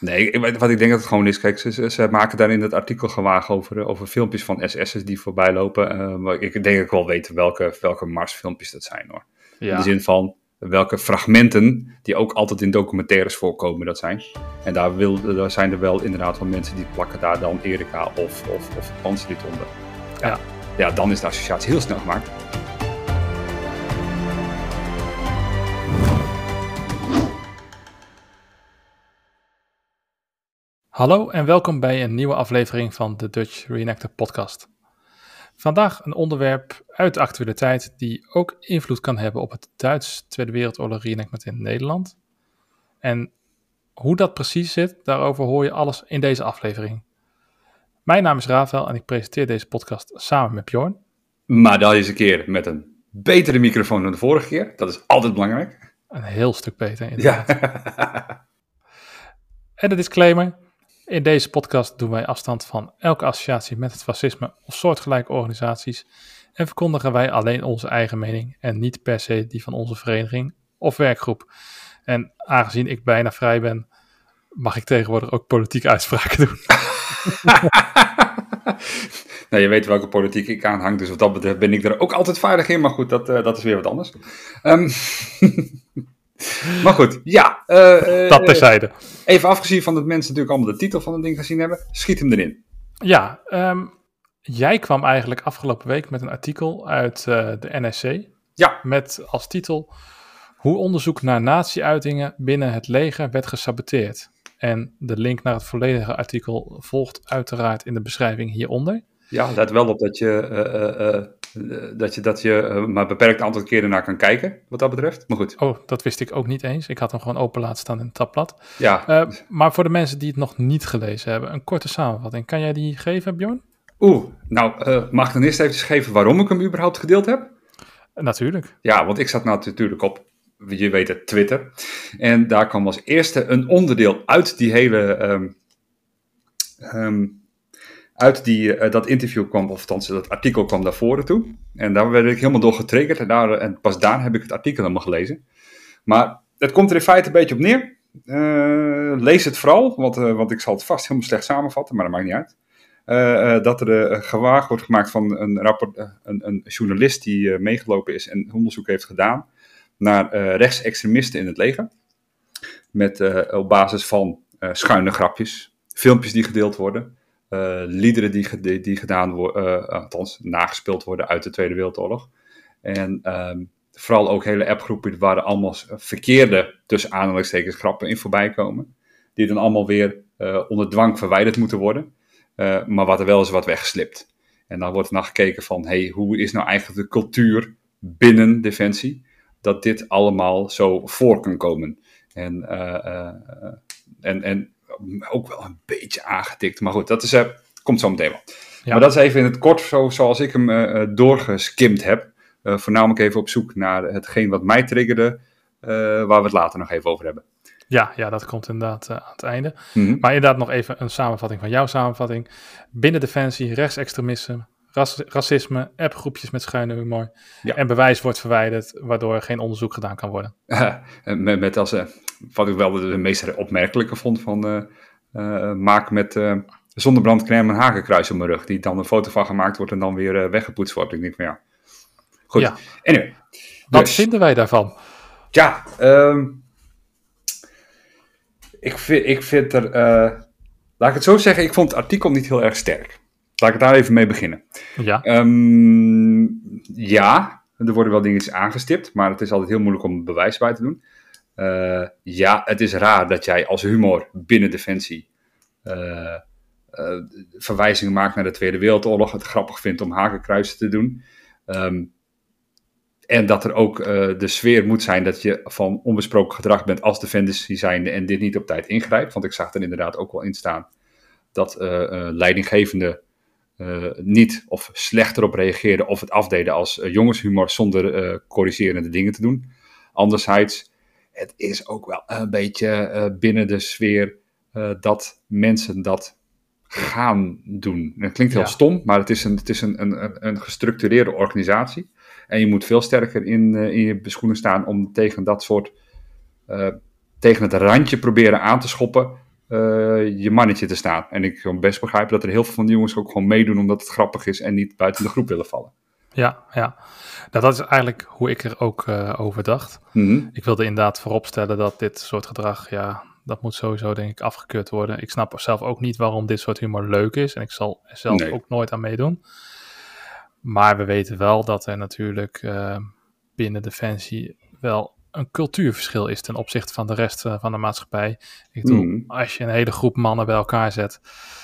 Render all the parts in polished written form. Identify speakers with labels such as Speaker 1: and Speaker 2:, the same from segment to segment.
Speaker 1: Nee, wat ik denk dat het gewoon is, kijk, ze maken daar in het artikel gewaag over filmpjes van SS'ers die voorbij lopen. Maar ik denk dat ik wel weet welke Mars-filmpjes dat zijn, hoor.
Speaker 2: Ja.
Speaker 1: In de zin van welke fragmenten die ook altijd in documentaires voorkomen dat zijn. En daar zijn er wel inderdaad wel mensen die plakken daar dan Erika of Panselit onder. Ja, dan is de associatie heel snel gemaakt.
Speaker 2: Hallo en welkom bij een nieuwe aflevering van de Dutch Reenactor podcast. Vandaag een onderwerp uit de actualiteit die ook invloed kan hebben op het Duits Tweede Wereldoorlog reenactment in Nederland. En hoe dat precies zit, daarover hoor je alles in deze aflevering. Mijn naam is Rafael en ik presenteer deze podcast samen met Bjorn. Maar
Speaker 1: deze keer met een betere microfoon dan de vorige keer. Dat is altijd belangrijk.
Speaker 2: Een heel stuk beter inderdaad.
Speaker 1: Ja.
Speaker 2: En de disclaimer. In deze podcast doen wij afstand van elke associatie met het fascisme of soortgelijke organisaties en verkondigen wij alleen onze eigen mening en niet per se die van onze vereniging of werkgroep. En aangezien ik bijna vrij ben, mag ik tegenwoordig ook politieke uitspraken doen.
Speaker 1: Nou, je weet welke politiek ik aanhang, dus wat dat betreft ben ik er ook altijd vaardig in, maar goed, dat is weer wat anders. Maar goed, ja.
Speaker 2: Dat terzijde.
Speaker 1: Even afgezien van dat mensen natuurlijk allemaal de titel van het ding gezien hebben, schiet hem erin.
Speaker 2: Ja, jij kwam eigenlijk afgelopen week met een artikel uit de NSC.
Speaker 1: Ja.
Speaker 2: Met als titel hoe onderzoek naar nazi-uitingen binnen het leger werd gesaboteerd. En de link naar het volledige artikel volgt uiteraard in de beschrijving hieronder.
Speaker 1: Ja, let wel op dat je maar een beperkt aantal keren naar kan kijken, wat dat betreft. Maar goed.
Speaker 2: Oh, dat wist ik ook niet eens. Ik had hem gewoon open laten staan in het tabblad.
Speaker 1: Ja.
Speaker 2: Maar voor de mensen die het nog niet gelezen hebben, een korte samenvatting. Kan jij die geven, Bjorn?
Speaker 1: Mag ik dan eerst even geven waarom ik hem überhaupt gedeeld heb?
Speaker 2: Natuurlijk.
Speaker 1: Ja, want ik zat natuurlijk op, je weet het, Twitter. En daar kwam als eerste een onderdeel uit die hele... dat interview kwam, of althans dat artikel kwam naar voren toe. En daar werd ik helemaal door getriggerd. En pas daar heb ik het artikel helemaal gelezen. Maar het komt er in feite een beetje op neer. Lees het vooral, want ik zal het vast helemaal slecht samenvatten, maar dat maakt niet uit. Dat er gewaag wordt gemaakt van een journalist die meegelopen is en onderzoek heeft gedaan naar rechtsextremisten in het leger. Met op basis van schuine grapjes, filmpjes die gedeeld worden. Liederen die gedaan worden, althans nagespeeld worden uit de Tweede Wereldoorlog. En vooral ook hele appgroepen waar er allemaal verkeerde, tussen aanhalingstekens, grappen in voorbij komen. Die dan allemaal weer onder dwang verwijderd moeten worden. Maar wat er wel is wat weggeslipt. En dan wordt er naar gekeken van, hoe is nou eigenlijk de cultuur binnen Defensie, dat dit allemaal zo voor kan komen. En ook wel een beetje aangetikt. Maar goed, dat komt zo meteen wel. Ja. Maar dat is even in het kort zoals ik hem doorgeskimd heb. Voornamelijk even op zoek naar hetgeen wat mij triggerde. Waar we het later nog even over hebben.
Speaker 2: Ja, dat komt inderdaad aan het einde. Mm-hmm. Maar inderdaad nog even een samenvatting van jouw samenvatting. Binnen Defensie, rechtsextremisme, racisme, appgroepjes met schuine humor. Ja. En bewijs wordt verwijderd, waardoor geen onderzoek gedaan kan worden.
Speaker 1: Met als... wat ik wel de meest opmerkelijke vond van maak met zonnebrandcrème en hakenkruis op mijn rug. Die dan een foto van gemaakt wordt en dan weer weggepoetst wordt. Ik denk van ja. Goed.
Speaker 2: Ja.
Speaker 1: Anyway,
Speaker 2: wat vinden wij daarvan?
Speaker 1: Ja, ik vind er... laat ik het zo zeggen, ik vond het artikel niet heel erg sterk. Laat ik daar even mee beginnen.
Speaker 2: Ja.
Speaker 1: Ja, er worden wel dingen aangestipt, maar het is altijd heel moeilijk om bewijs bij te doen. Ja, het is raar dat jij als humor binnen Defensie verwijzingen maakt naar de Tweede Wereldoorlog. Het grappig vindt om hakenkruisen te doen. En dat er ook de sfeer moet zijn dat je van onbesproken gedrag bent als Defensie zijnde en dit niet op tijd ingrijpt. Want ik zag er inderdaad ook wel in staan dat leidinggevenden niet of slechter op reageerden of het afdeden als jongenshumor zonder corrigerende dingen te doen. Anderzijds, het is ook wel een beetje binnen de sfeer dat mensen dat gaan doen. Dat klinkt heel stom, maar het is een gestructureerde organisatie. En je moet veel sterker in je schoenen staan om tegen dat soort, tegen het randje proberen aan te schoppen, je mannetje te staan. En ik kan best begrijpen dat er heel veel van die jongens ook gewoon meedoen omdat het grappig is en niet buiten de groep willen vallen.
Speaker 2: Ja. Nou, dat is eigenlijk hoe ik er ook over dacht.
Speaker 1: Mm-hmm.
Speaker 2: Ik wilde inderdaad vooropstellen dat dit soort gedrag, dat moet sowieso denk ik afgekeurd worden. Ik snap zelf ook niet waarom dit soort humor leuk is. En ik zal er zelf ook nooit aan meedoen. Maar we weten wel dat er natuurlijk binnen Defensie wel een cultuurverschil is ten opzichte van de rest van de maatschappij. Ik bedoel, als je een hele groep mannen bij elkaar zet,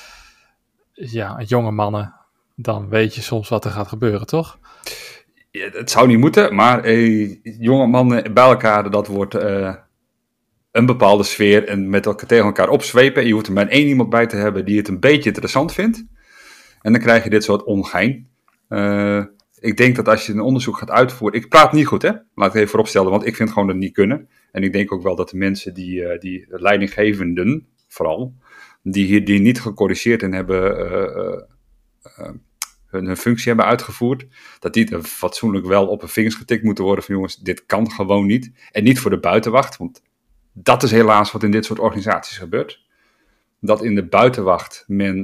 Speaker 2: jonge mannen, dan weet je soms wat er gaat gebeuren, toch?
Speaker 1: Ja, het zou niet moeten, maar jonge mannen bij elkaar, dat wordt een bepaalde sfeer en met elkaar tegen elkaar opzwepen. Je hoeft er maar 1 iemand bij te hebben die het een beetje interessant vindt. En dan krijg je dit soort ongein. Ik denk dat als je een onderzoek gaat uitvoeren... Ik praat niet goed, hè? Laat ik even vooropstellen, want ik vind gewoon dat het niet kunnen. En ik denk ook wel dat de mensen die leidinggevenden, vooral, die niet gecorrigeerd en hebben hun functie hebben uitgevoerd, dat die er fatsoenlijk wel op hun vingers getikt moeten worden van jongens, dit kan gewoon niet. En niet voor de buitenwacht, want dat is helaas wat in dit soort organisaties gebeurt. Dat in de buitenwacht men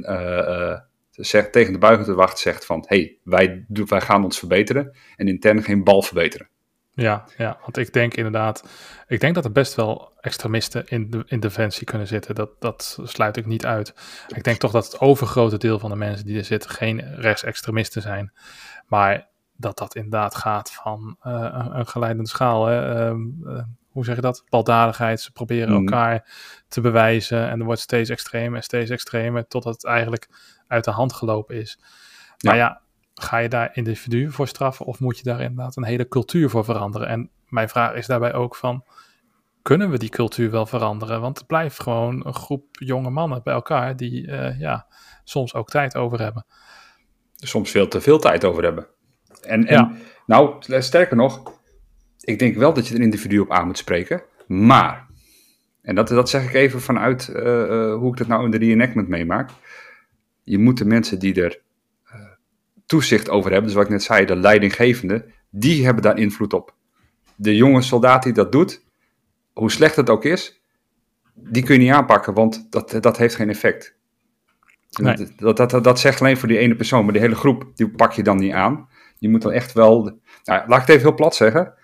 Speaker 1: tegen de buitenwacht zegt van, hey, wij gaan ons verbeteren en intern geen bal verbeteren.
Speaker 2: Ja, want ik denk inderdaad, dat er best wel extremisten in Defensie kunnen zitten. Dat sluit ik niet uit. Ik denk toch dat het overgrote deel van de mensen die er zitten geen rechtsextremisten zijn. Maar dat inderdaad gaat van een geleidende schaal. Hè? Hoe zeg je dat? Baldadigheid. Ze proberen elkaar te bewijzen en er wordt steeds extremer totdat het eigenlijk uit de hand gelopen is. Maar ga je daar individuen voor straffen of moet je daar inderdaad een hele cultuur voor veranderen? En mijn vraag is daarbij ook van, kunnen we die cultuur wel veranderen? Want het blijft gewoon een groep jonge mannen bij elkaar die soms ook tijd over hebben.
Speaker 1: Soms veel te veel tijd over hebben. En nou, sterker nog, ik denk wel dat je er een individu op aan moet spreken, maar, en dat zeg ik even vanuit hoe ik dat nou in de reenactment meemaak, je moet de mensen die er toezicht over hebben, dus wat ik net zei, de leidinggevende, die hebben daar invloed op. De jonge soldaat die dat doet, hoe slecht het ook is, die kun je niet aanpakken, want dat heeft geen effect. Nee. Dat zegt alleen voor die ene persoon, maar die hele groep, die pak je dan niet aan. Je moet dan echt wel, laat ik het even heel plat zeggen.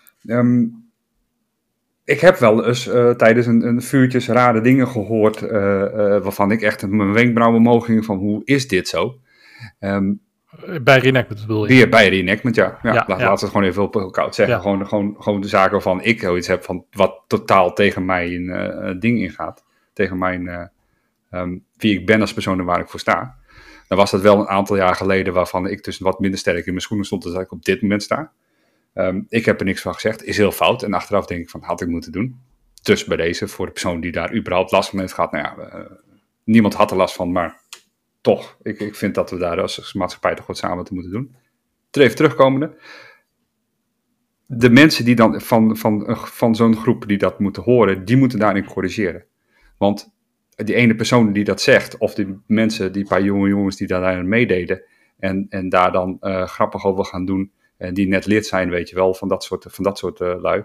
Speaker 1: Ik heb wel eens tijdens een vuurtjes rare dingen gehoord, waarvan ik echt mijn wenkbrauwen omhoog ging van, hoe is dit zo?
Speaker 2: Bij reenactment bedoel je?
Speaker 1: Bij reenactment, ja. Laten we het gewoon even op koud zeggen. Ja. Gewoon de zaken waarvan ik zoiets heb van wat totaal tegen mijn ding ingaat. Tegen mijn wie ik ben als persoon en waar ik voor sta. Dan was dat wel een aantal jaar geleden waarvan ik dus wat minder sterk in mijn schoenen stond dan dat ik op dit moment sta. Ik heb er niks van gezegd. Is heel fout. En achteraf denk ik van, had ik moeten doen. Dus bij deze, voor de persoon die daar überhaupt last van heeft gehad. Niemand had er last van, maar toch, ik vind dat we daar als maatschappij toch wat samen te moeten doen. Even terugkomende. De mensen die dan van zo'n groep die dat moeten horen, die moeten daarin corrigeren. Want die ene persoon die dat zegt, of die mensen, die paar jonge jongens die daar meededen, en daar dan grappig over gaan doen, en die net lid zijn, weet je wel, van dat soort lui,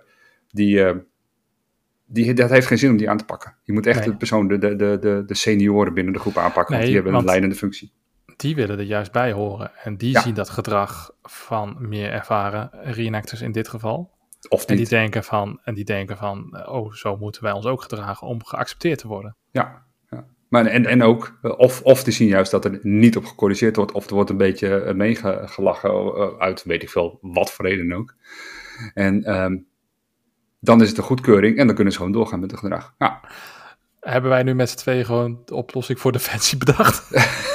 Speaker 1: dat heeft geen zin om die aan te pakken. Je moet echt de persoon, de senioren binnen de groep aanpakken, want die hebben een leidende functie.
Speaker 2: Die willen er juist bij horen. En die zien dat gedrag van meer ervaren reenactors in dit geval.
Speaker 1: Of
Speaker 2: niet. En die denken van, zo moeten wij ons ook gedragen om geaccepteerd te worden.
Speaker 1: Ja. Maar en ook, of die zien juist dat er niet op gecorrigeerd wordt, of er wordt een beetje meegelachen uit, weet ik veel, wat voor reden ook. En dan is het een goedkeuring en dan kunnen ze gewoon doorgaan met het gedrag. Ja.
Speaker 2: Hebben wij nu met z'n tweeën gewoon de oplossing voor Defensie bedacht?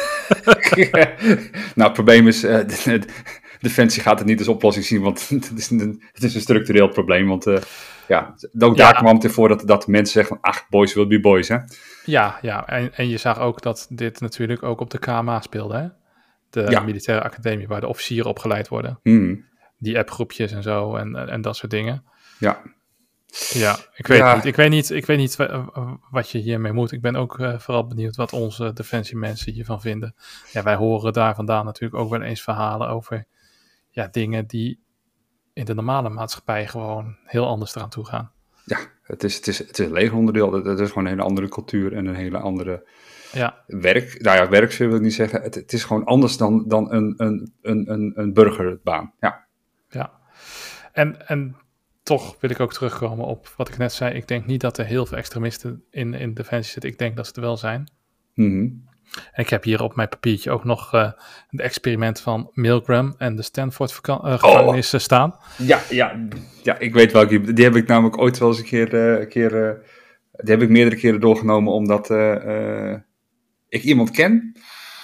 Speaker 1: Nou, het probleem is, Defensie gaat het niet als oplossing zien, want het is een structureel probleem. Want ook daar kwam het voor dat mensen zeggen van, boys will be boys, hè?
Speaker 2: Ja, en je zag ook dat dit natuurlijk ook op de KMA speelde, hè? De militaire academie, waar de officieren opgeleid worden. Die appgroepjes en zo en dat soort dingen. Ja, ik weet niet wat je hiermee moet. Ik ben ook vooral benieuwd wat onze defensiemensen hiervan vinden. Ja, wij horen daar vandaan natuurlijk ook wel eens verhalen over dingen die in de normale maatschappij gewoon heel anders eraan toe gaan.
Speaker 1: Ja, het is een legeronderdeel. Het is gewoon een hele andere cultuur en een hele andere werk. Nou ja, werk wil ik niet zeggen. Het is gewoon anders dan een burgerbaan. Ja.
Speaker 2: Ja, en toch wil ik ook terugkomen op wat ik net zei. Ik denk niet dat er heel veel extremisten in Defensie zitten. Ik denk dat ze er wel zijn.
Speaker 1: Mm-hmm.
Speaker 2: En ik heb hier op mijn papiertje ook nog het experiment van Milgram en de Stanford gevangenis staan.
Speaker 1: Ja, ik weet welke. Die heb ik namelijk ooit wel eens een keer die heb ik meerdere keren doorgenomen, omdat ik iemand ken,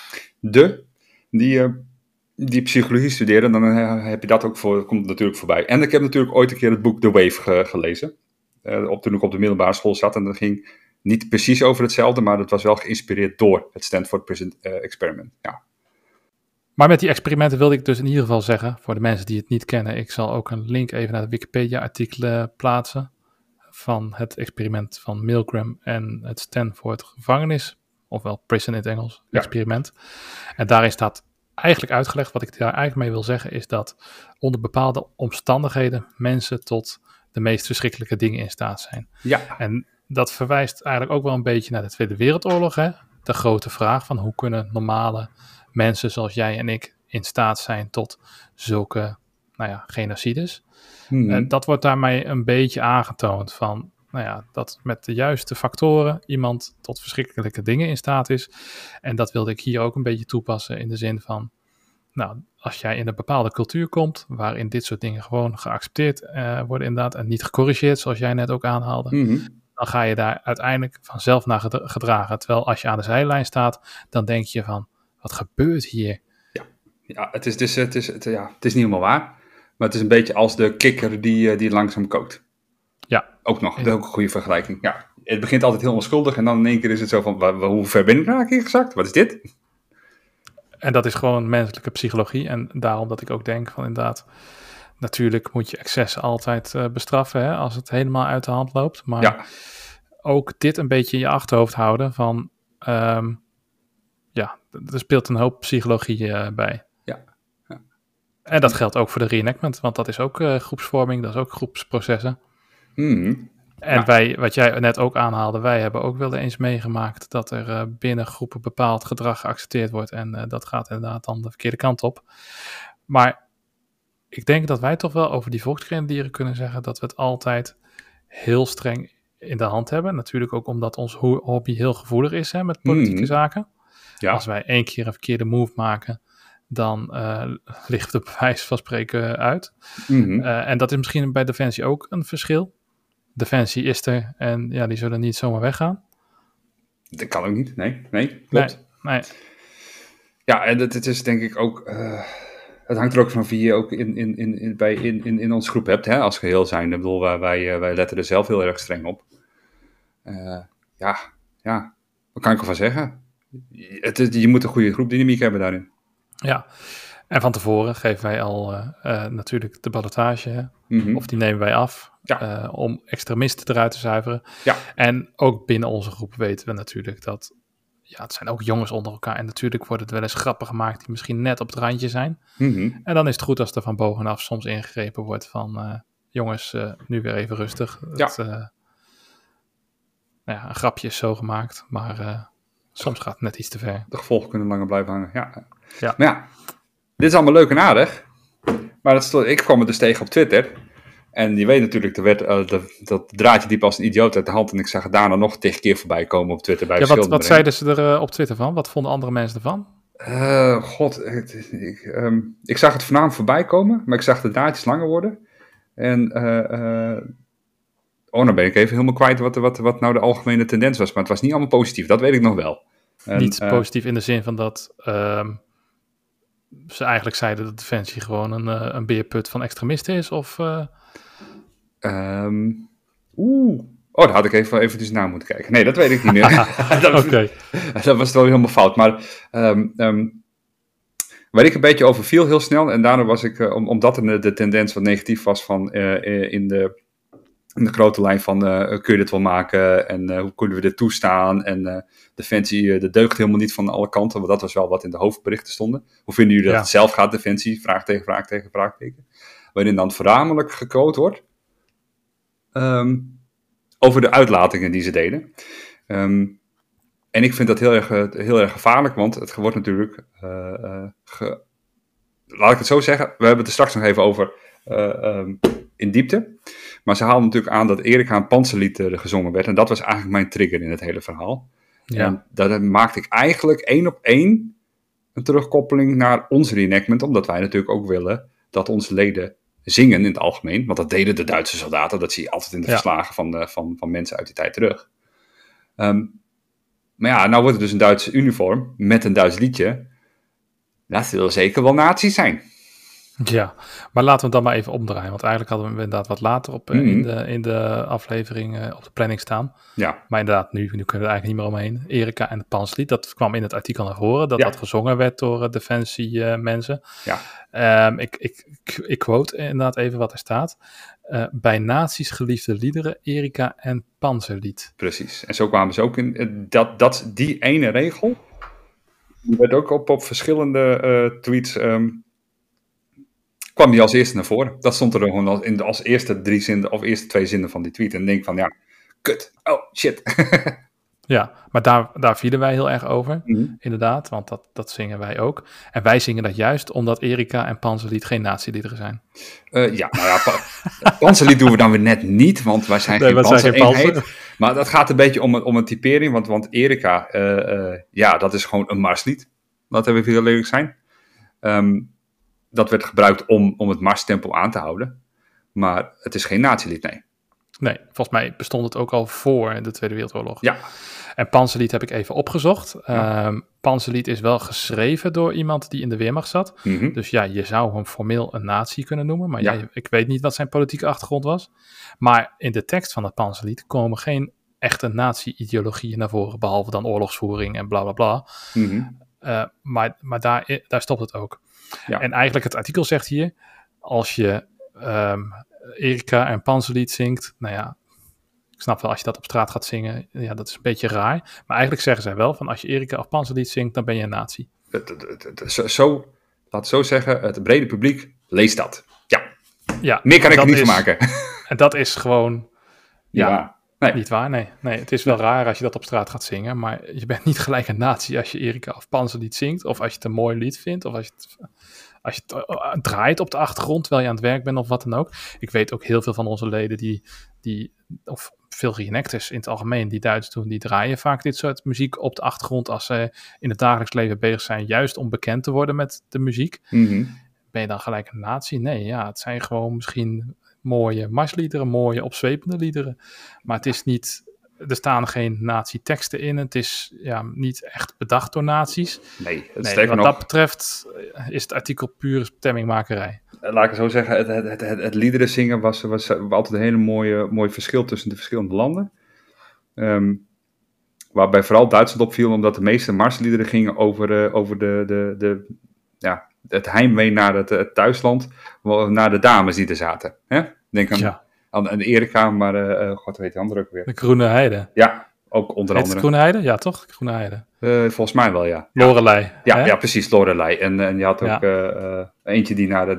Speaker 1: die psychologie studeerde. Dan heb je dat ook komt natuurlijk voorbij. En ik heb natuurlijk ooit een keer het boek The Wave gelezen. Toen ik op de middelbare school zat. En dat ging niet precies over hetzelfde, maar dat was wel geïnspireerd door het Stanford experiment. Ja.
Speaker 2: Maar met die experimenten wilde ik dus in ieder geval zeggen, voor de mensen die het niet kennen, ik zal ook een link even naar de Wikipedia-artikelen plaatsen van het experiment van Milgram en het Stanford gevangenis, ofwel prison in het Engels, experiment. En daarin staat eigenlijk uitgelegd, wat ik daar eigenlijk mee wil zeggen, is dat onder bepaalde omstandigheden mensen tot de meest verschrikkelijke dingen in staat zijn.
Speaker 1: Ja.
Speaker 2: En dat verwijst eigenlijk ook wel een beetje naar de Tweede Wereldoorlog, hè? De grote vraag van hoe kunnen normale mensen zoals jij en ik in staat zijn tot zulke genocides. Dat wordt daarmee een beetje aangetoond van dat met de juiste factoren iemand tot verschrikkelijke dingen in staat is. En dat wilde ik hier ook een beetje toepassen in de zin van, als jij in een bepaalde cultuur komt waarin dit soort dingen gewoon geaccepteerd worden inderdaad en niet gecorrigeerd, zoals jij net ook aanhaalde, dan ga je daar uiteindelijk vanzelf naar gedragen. Terwijl als je aan de zijlijn staat, dan denk je van, wat gebeurt hier?
Speaker 1: Ja, het is niet helemaal waar. Maar het is een beetje als de kikker die langzaam kookt.
Speaker 2: Ja.
Speaker 1: Ook nog, dat is ook een goede vergelijking. Ja, het begint altijd heel onschuldig en dan in één keer is het zo van, hoe ver ben ik nou eigenlijk gezakt? Wat is dit?
Speaker 2: En dat is gewoon menselijke psychologie. En daarom dat ik ook denk van inderdaad, natuurlijk moet je excessen altijd bestraffen, hè, als het helemaal uit de hand loopt. Maar ook dit een beetje in je achterhoofd houden van, er speelt een hoop psychologie bij.
Speaker 1: Ja.
Speaker 2: En dat geldt ook voor de reenactment, want dat is ook groepsvorming, dat is ook groepsprocessen. En wat jij net ook aanhaalde, wij hebben ook wel eens meegemaakt dat er binnen groepen bepaald gedrag geaccepteerd wordt. En dat gaat inderdaad dan de verkeerde kant op. Maar ik denk dat wij toch wel over die volksgrenadieren kunnen zeggen dat we het altijd heel streng in de hand hebben. Natuurlijk ook omdat ons hobby heel gevoelig is met politieke zaken. Ja. Als wij 1 keer een verkeerde move maken, dan ligt het bewijs van spreken uit. En dat is misschien bij Defensie ook een verschil. Defensie is er en die zullen niet zomaar weggaan.
Speaker 1: Dat kan ook niet, nee, klopt.
Speaker 2: Nee.
Speaker 1: Ja, en het is denk ik ook, het hangt er ook van wie je ook in onze groep hebt, hè, als geheel zijn. Ik bedoel, wij letten er zelf heel erg streng op. Wat kan ik ervan zeggen? Je moet een goede groepdynamiek hebben daarin.
Speaker 2: Ja, en van tevoren geven wij al natuurlijk de ballotage, of die nemen wij af, om extremisten eruit te zuiveren. Ja. En ook binnen onze groep weten we natuurlijk dat, het zijn ook jongens onder elkaar en natuurlijk worden het wel eens grappen gemaakt die misschien net op het randje zijn. En dan is het goed als er van bovenaf soms ingegrepen wordt van, jongens, nu weer even rustig. Een grapje is zo gemaakt, maar soms gaat het net iets te ver.
Speaker 1: De gevolgen kunnen langer blijven hangen, ja. Maar dit is allemaal leuk en aardig. Maar ik kwam het dus tegen op Twitter. En je weet natuurlijk, dat draadje liep als een idioot uit de hand. En ik zag het daarna nog 10 keer voorbij komen op Twitter. Bij
Speaker 2: wat zeiden ze er op Twitter van? Wat vonden andere mensen ervan?
Speaker 1: Ik zag het voornamelijk voorbij komen. Maar ik zag de draadjes langer worden. En dan ben ik even helemaal kwijt wat nou de algemene tendens was. Maar het was niet allemaal positief, dat weet ik nog wel.
Speaker 2: Niet positief in de zin van dat ze eigenlijk zeiden dat Defensie gewoon een beerput van extremisten is? Of,
Speaker 1: daar had ik even naar moeten kijken. Nee, dat weet ik niet meer. Dat was wel helemaal fout. Maar waar ik een beetje over viel heel snel, en daardoor was ik, omdat er de tendens wat negatief was van in de grote lijn van kun je dit wel maken en hoe kunnen we dit toestaan en Defensie, dat deugt helemaal niet van alle kanten, want dat was wel wat in de hoofdberichten stonden. Hoe vinden jullie dat het zelf gaat, Defensie? Vraagteken. Waarin dan voornamelijk gequote wordt. over de uitlatingen die ze deden. En ik vind dat heel erg gevaarlijk, want het wordt natuurlijk, laat ik het zo zeggen, we hebben het er straks nog even over in diepte. Maar ze haalden natuurlijk aan dat Erika een Panzerlied gezongen werd. En dat was eigenlijk mijn trigger in het hele verhaal. Ja. En daar maakte ik eigenlijk 1 op 1 een terugkoppeling naar ons reenactment. Omdat wij natuurlijk ook willen dat onze leden zingen in het algemeen. Want dat deden de Duitse soldaten. Dat zie je altijd in de verslagen van mensen uit die tijd terug. Maar ja, nou wordt het dus een Duitse uniform met een Duits liedje. Dat zullen zeker wel nazi's zijn.
Speaker 2: Ja, maar laten we het dan maar even omdraaien. Want eigenlijk hadden we inderdaad wat later op in de aflevering op de planning staan. Ja. Maar inderdaad, nu kunnen we er eigenlijk niet meer omheen. Erika en het Panzerlied, dat kwam in het artikel naar voren. Dat gezongen werd door Defensie mensen. Ja. Ik quote inderdaad even wat er staat. Bij nazi's geliefde liederen, Erika en Panzerlied.
Speaker 1: Precies. En zo kwamen ze ook in. Die ene regel, die werd ook op verschillende tweets... kwam die als eerste naar voren. Dat stond er gewoon als eerste 3 zinnen of eerste 2 zinnen van die tweet. En denk van, ja, kut. Oh, shit.
Speaker 2: Ja, maar daar vielen wij heel erg over, inderdaad. Want dat zingen wij ook. En wij zingen dat juist omdat Erika en Panzerlied geen nazi-liederen zijn.
Speaker 1: Panzerlied doen we dan weer net niet, want wij zijn geen panzer-eenheid. Maar dat gaat een beetje om een typering, want Erika, dat is gewoon een marslied. Laten we heel eerlijk zijn. Dat werd gebruikt om het marstempo aan te houden. Maar het is geen nazi-lied, nee.
Speaker 2: Nee, volgens mij bestond het ook al voor de Tweede Wereldoorlog.
Speaker 1: Ja.
Speaker 2: En Panzerlied heb ik even opgezocht. Panzerlied is wel geschreven door iemand die in de Wehrmacht zat. Mm-hmm. Dus ja, je zou hem formeel een nazi kunnen noemen. Maar ik weet niet wat zijn politieke achtergrond was. Maar in de tekst van het Panzerlied komen geen echte nazi-ideologieën naar voren. Behalve dan oorlogsvoering en bla bla bla. Mm-hmm. Maar daar stopt het ook. Ja. En eigenlijk het artikel zegt hier, als je Erika en Panzerlied zingt, nou ja, ik snap wel als je dat op straat gaat zingen, ja, dat is een beetje raar. Maar eigenlijk zeggen zij wel van als je Erika of Panzerlied zingt, dan ben je een nazi.
Speaker 1: Laat het zo zeggen, het brede publiek leest dat. Ja, meer kan ik er niet van maken.
Speaker 2: En dat is gewoon niet waar. Nee, het is wel raar als je dat op straat gaat zingen, maar je bent niet gelijk een nazi als je Erika of Panzerlied zingt, of als je het een mooi lied vindt, of als je het draait op de achtergrond terwijl je aan het werk bent of wat dan ook. Ik weet ook heel veel van onze leden of veel reenactors in het algemeen die Duits doen, die draaien vaak dit soort muziek op de achtergrond als ze in het dagelijks leven bezig zijn, juist om bekend te worden met de muziek. Mm-hmm. Ben je dan gelijk een nazi? Nee, ja, het zijn gewoon misschien mooie marsliederen, mooie opzwepende liederen. Maar het is niet, er staan geen nazi-teksten in. Het is niet echt bedacht door nazi's.
Speaker 1: Nee,
Speaker 2: wat dat betreft is het artikel pure stemmingmakerij.
Speaker 1: Laat ik het zo zeggen, het liederen zingen was altijd een hele mooi verschil tussen de verschillende landen. Waarbij vooral Duitsland opviel, omdat de meeste marsliederen gingen over het heimwee naar het thuisland, naar de dames die er zaten. Hè? Denk aan Erika, maar god weet de andere ook weer.
Speaker 2: De Groene Heide.
Speaker 1: Ja, ook onder andere.
Speaker 2: Het Groene Heide? Ja, toch? Groene Heide.
Speaker 1: Volgens mij wel, ja.
Speaker 2: Lorelei.
Speaker 1: Ja, precies, Lorelei. En je had ook eentje die naar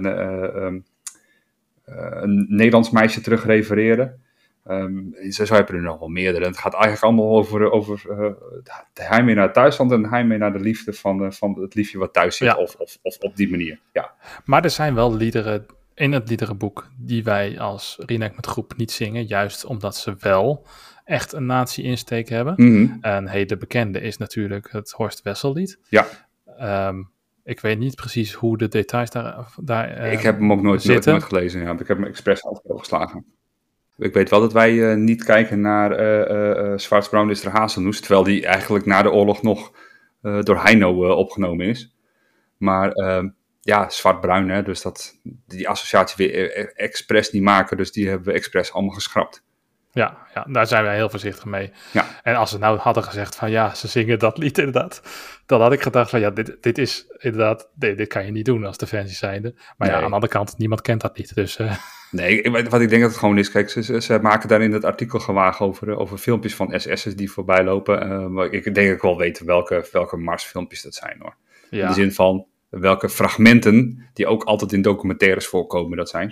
Speaker 1: een Nederlands meisje terug refereerde. Zo heb je er nog wel meerdere. Het gaat eigenlijk allemaal over de heimwee naar Thuisland en de heimwee naar de liefde van het liefje wat thuis zit. Ja. Of op die manier. Ja.
Speaker 2: Maar er zijn wel liederen in het liederenboek die wij als reenactment groep niet zingen. Juist omdat ze wel echt een nazi-insteek hebben. Mm-hmm. Een hele bekende is natuurlijk het Horst Wessel-lied.
Speaker 1: Ja.
Speaker 2: Ik weet niet precies hoe de details daar
Speaker 1: ik heb hem ook nooit gelezen. Ja. Ik heb hem expres overgeslagen. Ik weet wel dat wij niet kijken naar Schwarz-Braun is der Haselnuss, terwijl die eigenlijk na de oorlog nog door Heino opgenomen is. Maar zwart-bruin, hè, dus die associatie weer expres niet maken, dus die hebben we expres allemaal geschrapt.
Speaker 2: Ja, daar zijn wij heel voorzichtig mee. Ja. En als ze nou hadden gezegd van ze zingen dat lied inderdaad, dan had ik gedacht van dit is inderdaad, dit kan je niet doen als Defensie zijnde. Maar aan de andere kant, niemand kent dat niet, dus...
Speaker 1: Nee, wat ik denk dat het gewoon is, kijk, ze maken daar in het artikel gewagen over filmpjes van SS'ers die voorbij lopen. Ik denk ik wel weten welke marsfilmpjes dat zijn, hoor. Ja. In de zin van welke fragmenten die ook altijd in documentaires voorkomen dat zijn.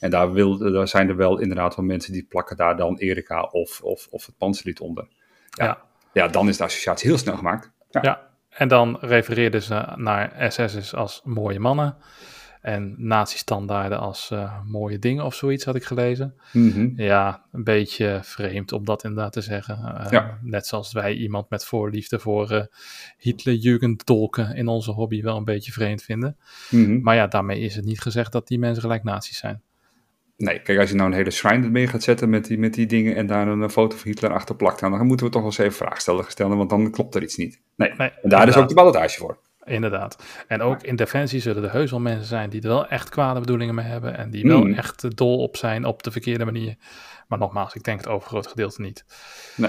Speaker 1: En daar zijn er wel inderdaad wel mensen die plakken daar dan Erika of het Panzerlied onder. Ja, dan is de associatie heel snel gemaakt.
Speaker 2: Ja, en dan refereerden ze naar SS'ers als mooie mannen. En nazi-standaarden als mooie dingen of zoiets had ik gelezen. Ja, een beetje vreemd om dat inderdaad te zeggen. Net zoals wij iemand met voorliefde voor Hitler-Jugenddolken in onze hobby wel een beetje vreemd vinden. Maar ja, daarmee is het niet gezegd dat die mensen gelijk nazi's zijn.
Speaker 1: Nee, kijk, als je nou een hele shrine ermee gaat zetten met die dingen en daar een foto van Hitler achter plakt, dan moeten we toch wel eens even vragen stellen, want dan klopt er iets niet. Nee, en daar inderdaad. Is ook de ballotage voor.
Speaker 2: Inderdaad. En ook in Defensie zullen er heus wel mensen zijn die er wel echt kwade bedoelingen mee hebben en die wel echt dol op zijn op de verkeerde manier. Maar nogmaals, ik denk het overgrote gedeelte niet.
Speaker 1: Nee.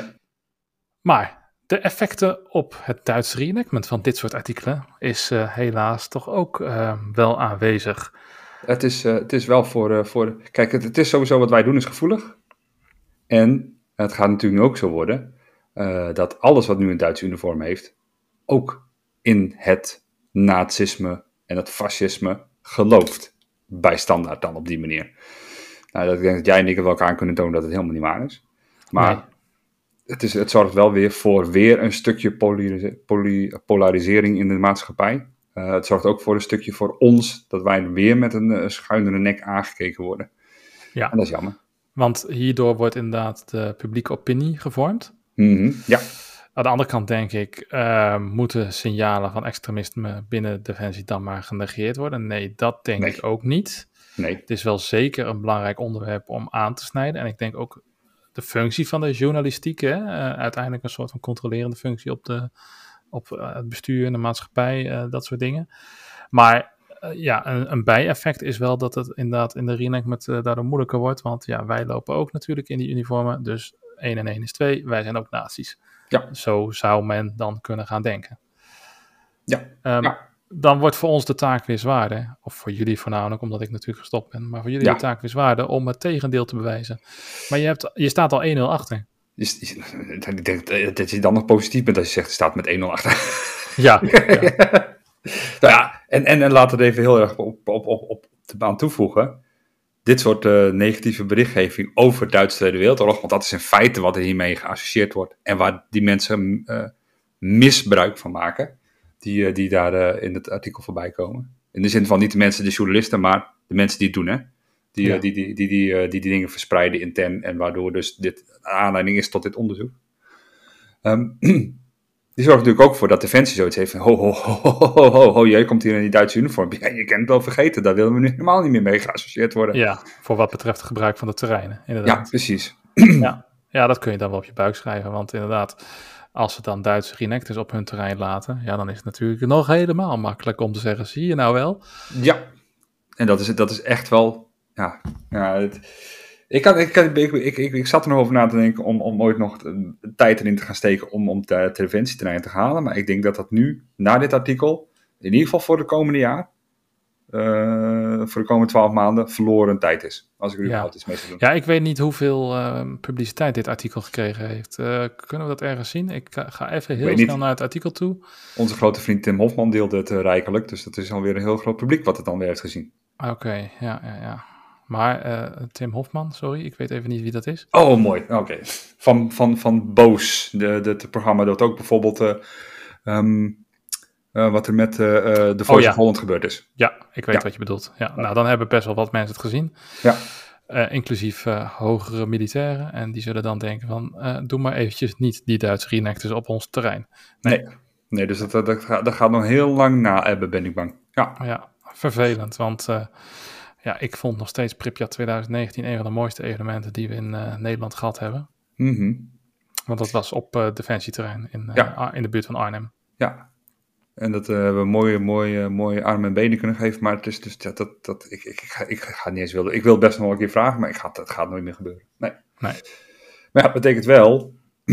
Speaker 2: Maar de effecten op het Duitse reenactment van dit soort artikelen is helaas toch ook wel aanwezig.
Speaker 1: Het is wel voor kijk, het is sowieso wat wij doen is gevoelig. En het gaat natuurlijk nu ook zo worden dat alles wat nu een Duitse uniform heeft, ook in het nazisme en het fascisme gelooft. Bij standaard dan op die manier. Nou, ik denk dat jij en ik het wel aan kunnen tonen dat het helemaal niet waar is. Maar het zorgt wel weer voor weer een stukje polarisering in de maatschappij. Het zorgt ook voor een stukje voor ons, dat wij weer met een schuinere nek aangekeken worden.
Speaker 2: Ja.
Speaker 1: En dat is jammer.
Speaker 2: Want hierdoor wordt inderdaad de publieke opinie gevormd.
Speaker 1: Ja.
Speaker 2: Aan de andere kant denk ik, moeten signalen van extremisme binnen Defensie dan maar genegeerd worden? Nee, dat denk ik ook niet.
Speaker 1: Nee.
Speaker 2: Het is wel zeker een belangrijk onderwerp om aan te snijden. En ik denk ook de functie van de journalistiek, uiteindelijk een soort van controlerende functie op het bestuur en de maatschappij, dat soort dingen. Maar een bijeffect is wel dat het inderdaad in de reenactment daardoor moeilijker wordt. Want ja, wij lopen ook natuurlijk in die uniformen. Dus 1 en 1 is 2. Wij zijn ook nazi's.
Speaker 1: Ja.
Speaker 2: Zo zou men dan kunnen gaan denken.
Speaker 1: Ja.
Speaker 2: Dan wordt voor ons de taak weer zwaarder. Of voor jullie voornamelijk, omdat ik natuurlijk gestopt ben. Maar voor jullie de taak weer zwaarder om het tegendeel te bewijzen. Maar je staat al 1-0 achter.
Speaker 1: Ik denk dat je dan nog positief bent als je zegt, je staat met 1-0 achter.
Speaker 2: Ja.
Speaker 1: Nou ja, en laten we er even heel erg op de baan toevoegen. Dit soort negatieve berichtgeving over de Duitse Tweede Wereldoorlog, want dat is in feite wat er hiermee geassocieerd wordt. En waar die mensen misbruik van maken, die daar in het artikel voorbij komen. In de zin van niet de mensen, de journalisten, maar de mensen die het doen, hè. Die dingen verspreiden intern en waardoor dus dit aanleiding is tot dit onderzoek. Die zorgt natuurlijk ook voor dat Defensie zoiets heeft van ho, jij komt hier in die Duitse uniform. Ja, je kan het wel vergeten, daar willen we nu helemaal niet meer mee geassocieerd worden.
Speaker 2: Ja, voor wat betreft het gebruik van de terreinen, inderdaad.
Speaker 1: Ja, precies.
Speaker 2: Ja, dat kun je dan wel op je buik schrijven, want inderdaad, als ze dan Duitse reenactors op hun terrein laten, ja, dan is het natuurlijk nog helemaal makkelijk om te zeggen, zie je nou wel?
Speaker 1: Ja, en dat is echt wel, ik zat er nog over na te denken om ooit nog tijd erin te gaan steken om het interventieterrein te halen. Maar ik denk dat dat nu, na dit artikel, in ieder geval voor de komende jaar, voor de komende 12 maanden, verloren tijd is. Als ik er überhaupt iets mee zou doen.
Speaker 2: Ja, ik weet niet hoeveel publiciteit dit artikel gekregen heeft. Kunnen we dat ergens zien? Ik ga even heel snel naar het artikel toe.
Speaker 1: Onze grote vriend Tim Hofman deelde het rijkelijk. Dus dat is alweer een heel groot publiek wat het dan weer heeft gezien.
Speaker 2: Oké, ja. Maar Tim Hofman, sorry, ik weet even niet wie dat is.
Speaker 1: Oh, mooi. Oké. Van Boos. Het programma dat ook bijvoorbeeld wat er met The Voice of Holland gebeurd is.
Speaker 2: Ja, ik weet wat je bedoelt. Ja, nou, dan hebben best wel wat mensen het gezien.
Speaker 1: Ja.
Speaker 2: Inclusief hogere militairen. En die zullen dan denken van, doe maar eventjes niet die Duitse reenactors op ons terrein.
Speaker 1: Nee, dus dat gaat nog heel lang na ebben, ben ik bang.
Speaker 2: Ja, vervelend, want ik vond nog steeds Pripyat 2019 een van de mooiste evenementen die we in Nederland gehad hebben. Want dat was op Defensieterrein in de buurt van Arnhem. Ja.
Speaker 1: En dat we mooie armen en benen kunnen geven, maar het is dus ik ga niet eens willen. Ik wil best nog een keer vragen, maar het gaat nooit meer gebeuren. Nee. Maar ja, dat betekent wel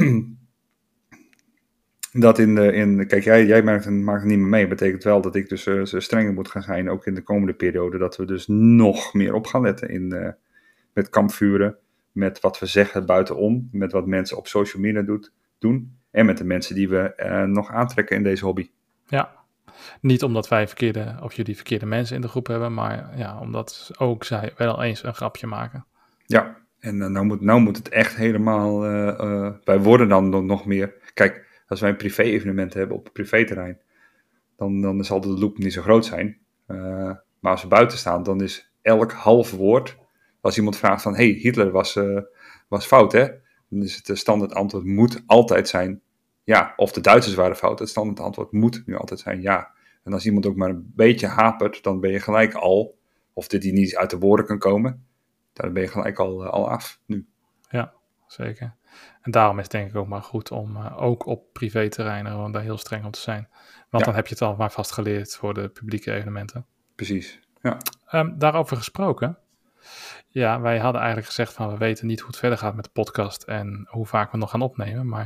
Speaker 1: dat kijk, jij maakt het niet meer mee. Dat betekent wel dat ik dus strenger moet gaan zijn, ook in de komende periode, dat we dus nog meer op gaan letten met kampvuren, met wat we zeggen buitenom, met wat mensen op social media doen en met de mensen die we nog aantrekken in deze hobby.
Speaker 2: Ja, Niet omdat jullie verkeerde mensen in de groep hebben, maar ja, omdat ook zij wel eens een grapje maken.
Speaker 1: Ja, en nou moet het echt helemaal... wij worden dan nog meer... Kijk, als wij een privé-evenement hebben op een privéterrein, dan zal de loop niet zo groot zijn. Maar als we buiten staan, dan is elk half woord... Als iemand vraagt van, hey, Hitler was fout, hè? Dan is het standaard antwoord moet altijd zijn ja. Of de Duitsers waren fout. Het standaard antwoord moet nu altijd zijn ja. En als iemand ook maar een beetje hapert, dan ben je gelijk al... Of dit die niet uit de woorden kan komen... Dan ben je gelijk al af nu.
Speaker 2: Ja, zeker. En daarom is het denk ik ook maar goed om ook op privéterreinen gewoon daar heel streng op te zijn. Want dan heb je het al maar vastgeleerd voor de publieke evenementen.
Speaker 1: Precies, ja.
Speaker 2: Daarover gesproken. Ja, wij hadden eigenlijk gezegd van we weten niet hoe het verder gaat met de podcast en hoe vaak we nog gaan opnemen. Maar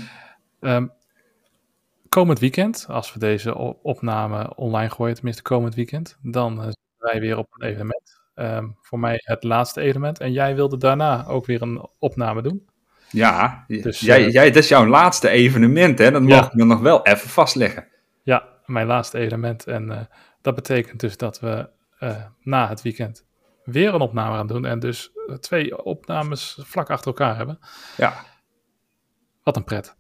Speaker 2: komend weekend, als we deze opname online gooien, tenminste komend weekend, dan zijn wij weer op een evenement. Voor mij het laatste evenement. En jij wilde daarna ook weer een opname doen.
Speaker 1: Ja, dus, dat is jouw laatste evenement, hè? Dat mogen we nog wel even vastleggen.
Speaker 2: Ja, mijn laatste evenement. En dat betekent dus dat we na het weekend weer een opname gaan doen. En dus 2 opnames vlak achter elkaar hebben.
Speaker 1: Ja.
Speaker 2: Wat een pret.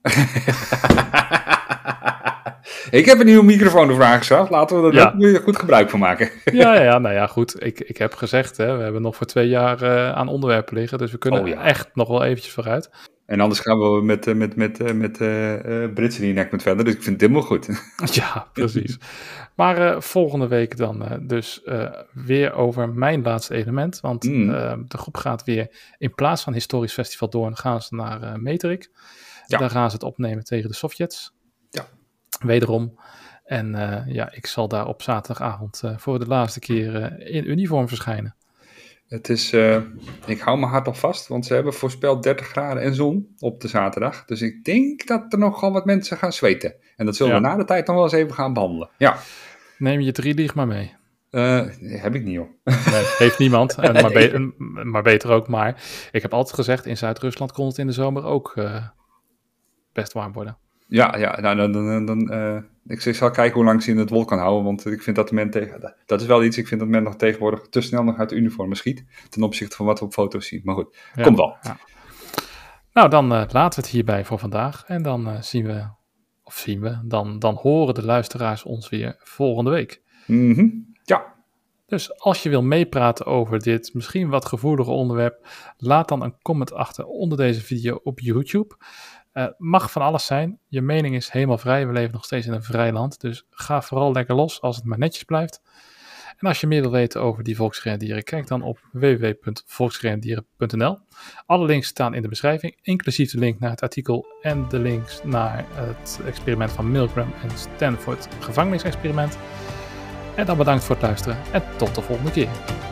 Speaker 1: Ik heb een nieuwe microfoon de vraag gesteld. Laten we er ook goed gebruik van maken.
Speaker 2: Nou ja, goed. Ik heb gezegd, hè, we hebben nog voor 2 jaar aan onderwerpen liggen. Dus we kunnen echt nog wel eventjes vooruit.
Speaker 1: En anders gaan we met Britse reenactment verder. Dus ik vind het helemaal goed.
Speaker 2: Ja, precies. Maar volgende week dan dus weer over mijn laatste evenement. Want de groep gaat weer in plaats van Historisch Festival Doorn gaan ze naar Meterik. Ja. Daar gaan ze het opnemen tegen de Sovjets.
Speaker 1: Ja.
Speaker 2: Wederom. En ik zal daar op zaterdagavond voor de laatste keer in uniform verschijnen.
Speaker 1: Het is, ik hou mijn hart al vast, want ze hebben voorspeld 30 graden en zon op de zaterdag. Dus ik denk dat er nogal wat mensen gaan zweten. En dat zullen we na de tijd nog wel eens even gaan behandelen. Ja.
Speaker 2: Neem je 3 lieg maar mee.
Speaker 1: Heb ik niet, hoor.
Speaker 2: Nee, heeft niemand. Maar beter ook. Maar ik heb altijd gezegd, in Zuid-Rusland kon het in de zomer ook best warm worden.
Speaker 1: Ja, nou, ik zal kijken hoe lang ze in het wol kan houden, want ik vind dat dat is wel iets, ik vind dat men nog tegenwoordig te snel nog uit de uniformen schiet, ten opzichte van wat we op foto's zien. Maar goed, komt wel. Ja.
Speaker 2: Nou, dan laten we het hierbij voor vandaag en dan dan horen de luisteraars ons weer volgende week.
Speaker 1: Ja.
Speaker 2: Dus als je wil meepraten over dit misschien wat gevoelige onderwerp, laat dan een comment achter onder deze video op YouTube. Mag van alles zijn. Je mening is helemaal vrij. We leven nog steeds in een vrij land. Dus ga vooral lekker los als het maar netjes blijft. En als je meer wil weten over die volksrendieren, kijk dan op www.volksrendieren.nl. Alle links staan in de beschrijving, inclusief de link naar het artikel en de links naar het experiment van Milgram en Stanford gevangenisexperiment. En dan bedankt voor het luisteren en tot de volgende keer.